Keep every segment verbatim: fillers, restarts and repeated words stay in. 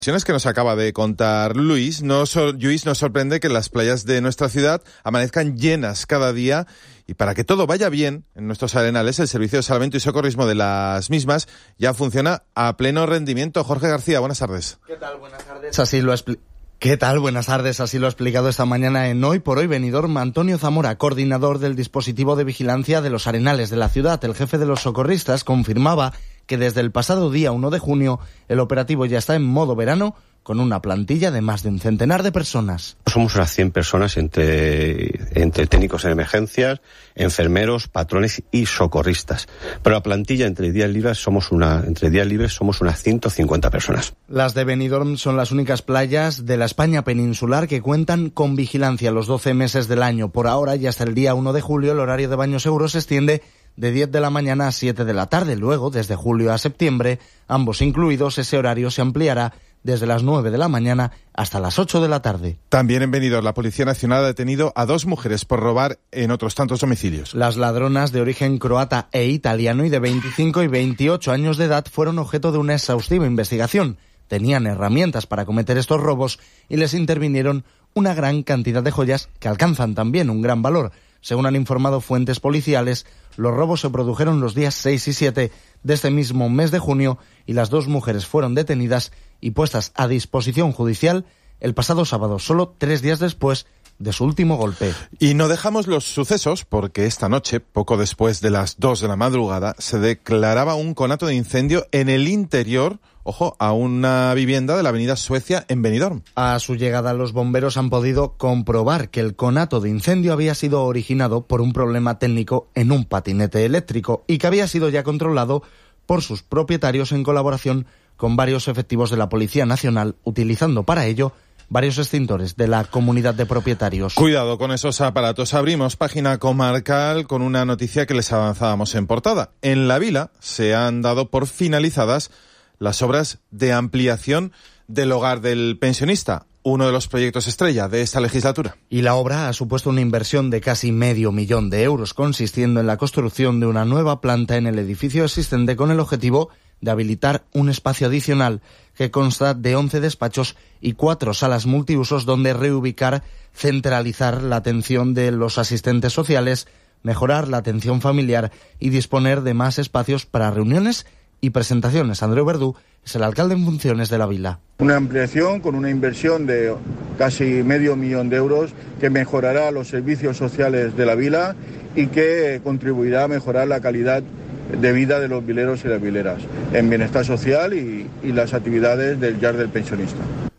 Que nos acaba de contar Luis, nos, Luis nos sorprende que las playas de nuestra ciudad amanezcan llenas cada día, y para que todo vaya bien en nuestros arenales, el servicio de salvamento y socorrismo de las mismas ya funciona a pleno rendimiento. Jorge García, buenas tardes. ¿Qué tal? Buenas tardes. Así lo ha expli- ¿Qué tal? Buenas tardes. Así lo ha explicado esta mañana en Hoy por Hoy Benidorm Antonio Zamora, coordinador del dispositivo de vigilancia de los arenales de la ciudad. El jefe de los socorristas confirmaba que desde el pasado día uno de junio el operativo ya está en modo verano, con una plantilla de más de un centenar de personas. Somos unas cien personas entre, entre técnicos en emergencias, enfermeros, patrones y socorristas. Pero la plantilla entre días libres somos una, entre días libres somos unas ciento cincuenta personas. Las de Benidorm son las únicas playas de la España peninsular que cuentan con vigilancia los doce meses del año. Por ahora y hasta el día uno de julio el horario de baño seguro se extiende de diez de la mañana a siete de la tarde. Luego, desde julio a septiembre, ambos incluidos, ese horario se ampliará desde las nueve de la mañana hasta las ocho de la tarde. También en Benidorm, la Policía Nacional ha detenido a dos mujeres por robar en otros tantos domicilios. Las ladronas de origen croata e italiano y de veinticinco y veintiocho años de edad fueron objeto de una exhaustiva investigación. Tenían herramientas para cometer estos robos y les intervinieron una gran cantidad de joyas que alcanzan también un gran valor. Según han informado fuentes policiales, los robos se produjeron los días seis y siete de este mismo mes de junio y las dos mujeres fueron detenidas y puestas a disposición judicial el pasado sábado, solo tres días después de su último golpe. Y no dejamos los sucesos porque esta noche, poco después de las dos de la madrugada, se declaraba un conato de incendio en el interior, ojo, a una vivienda de la avenida Suecia en Benidorm. A su llegada, los bomberos han podido comprobar que el conato de incendio había sido originado por un problema técnico en un patinete eléctrico y que había sido ya controlado por sus propietarios en colaboración con varios efectivos de la Policía Nacional, utilizando para ello varios extintores de la comunidad de propietarios. Cuidado con esos aparatos. Abrimos página comarcal con una noticia que les avanzábamos en portada. En La Vila se han dado por finalizadas las obras de ampliación del hogar del pensionista, uno de los proyectos estrella de esta legislatura. Y la obra ha supuesto una inversión de casi medio millón de euros, consistiendo en la construcción de una nueva planta en el edificio existente con el objetivo de habilitar un espacio adicional que consta de once despachos y cuatro salas multiusos donde reubicar, centralizar la atención de los asistentes sociales, mejorar la atención familiar y disponer de más espacios para reuniones y presentaciones. Andreu Verdú es el alcalde en funciones de La Vila. Una ampliación con una inversión de casi medio millón de euros que mejorará los servicios sociales de La Vila y que contribuirá a mejorar la calidad de vida de los vileros y las vileras, en bienestar social y, y las actividades del Yard del Pensionista.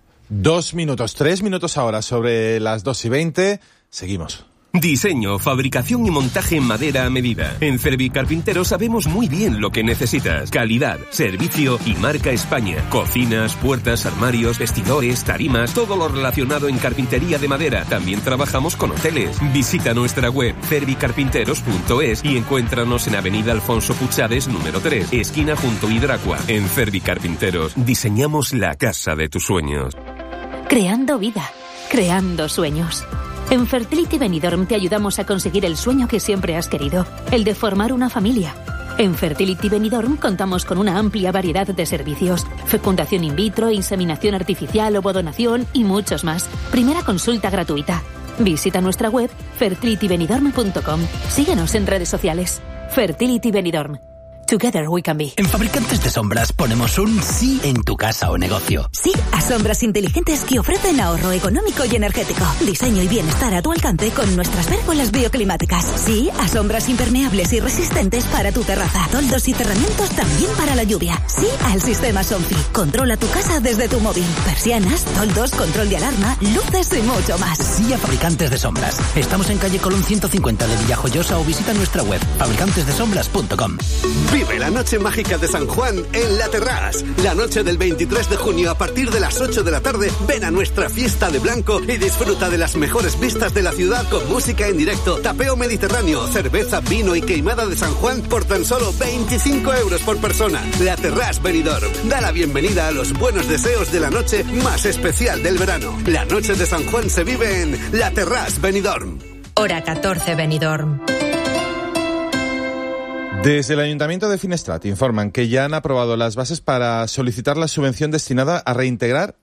Dos minutos, tres minutos ahora sobre las dos y veinte. Seguimos. Diseño, fabricación y montaje en madera a medida. En Cervi Carpintero sabemos muy bien lo que necesitas. Calidad, servicio y marca España. Cocinas, puertas, armarios, vestidores, tarimas, todo lo relacionado en carpintería de madera. También trabajamos con hoteles. Visita nuestra web cervicarpinteros punto es y encuéntranos en Avenida Alfonso Puchades número tres, esquina junto a Hidracua. En Cervi Carpinteros diseñamos la casa de tus sueños. Creando vida, creando sueños. En Fertility Benidorm te ayudamos a conseguir el sueño que siempre has querido, el de formar una familia. En Fertility Benidorm contamos con una amplia variedad de servicios: fecundación in vitro, inseminación artificial, ovodonación y muchos más. Primera consulta gratuita. Visita nuestra web fertility benidorm punto com. Síguenos en redes sociales. Fertility Benidorm. Together we can be. En Fabricantes de Sombras ponemos un sí en tu casa o negocio. Sí a sombras inteligentes que ofrecen ahorro económico y energético. Diseño y bienestar a tu alcance con nuestras pérgolas bioclimáticas. Sí a sombras impermeables y resistentes para tu terraza. Toldos y cerramientos también para la lluvia. Sí al sistema Sonfi. Controla tu casa desde tu móvil. Persianas, toldos, control de alarma, luces y mucho más. Sí a Fabricantes de Sombras. Estamos en calle Colón ciento cincuenta de Villajoyosa o visita nuestra web fabricantes de sombras punto com. Vive la noche mágica de San Juan en La Terrasse. La noche del veintitrés de junio a partir de las ocho de la tarde, ven a nuestra fiesta de blanco y disfruta de las mejores vistas de la ciudad con música en directo, tapeo mediterráneo, cerveza, vino y queimada de San Juan por tan solo veinticinco euros por persona. La Terrasse Benidorm da la bienvenida a los buenos deseos de la noche más especial del verano. La noche de San Juan se vive en La Terrasse Benidorm. Hora catorce Benidorm. Desde el Ayuntamiento de Finestrat informan que ya han aprobado las bases para solicitar la subvención destinada a reintegrar